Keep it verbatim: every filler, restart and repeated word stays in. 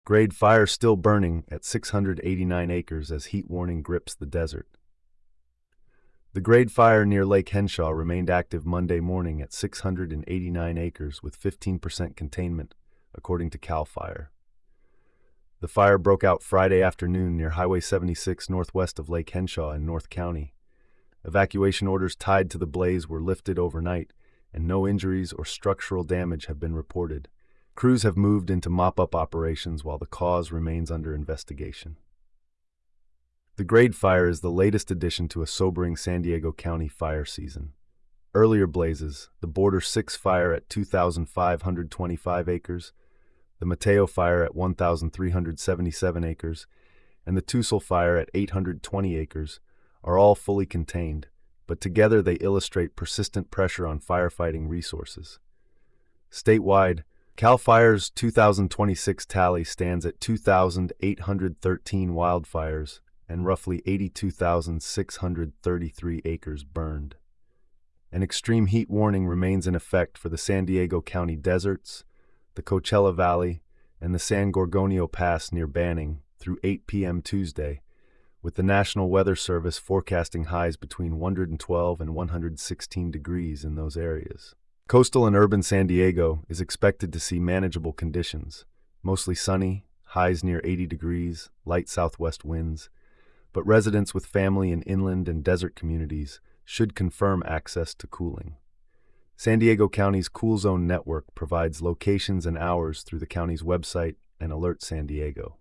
Grade fire still burning at six hundred eighty-nine acres as heat warning grips the desert. The grade fire near Lake Henshaw remained active Monday morning at six hundred eighty-nine acres with fifteen percent containment, according to CAL FIRE. The fire broke out Friday afternoon near Highway seventy-six northwest of Lake Henshaw in North County. Evacuation orders tied to the blaze were lifted overnight, and no injuries or structural damage have been reported. Crews have moved into mop-up operations while the cause remains under investigation. The grade fire is the latest addition to a sobering San Diego County fire season. Earlier blazes, the Border six fire at two thousand five hundred twenty-five acres, the Mateo fire at one thousand three hundred seventy-seven acres, and the Tussle fire at eight hundred twenty acres, are all fully contained, but together they illustrate persistent pressure on firefighting resources. Statewide, CAL FIRE's two thousand twenty-six tally stands at two thousand eight hundred thirteen wildfires and roughly eighty-two thousand six hundred thirty-three acres burned. An extreme heat warning remains in effect for the San Diego County deserts, the Coachella Valley, and the San Gorgonio Pass near Banning through eight p m Tuesday, with the National Weather Service forecasting highs between one hundred twelve and one hundred sixteen degrees in those areas. Coastal and urban San Diego is expected to see manageable conditions, mostly sunny, highs near eighty degrees, light southwest winds, but residents with family in inland and desert communities should confirm access to cooling. San Diego County's Cool Zone Network provides locations and hours through the county's website and Alert San Diego.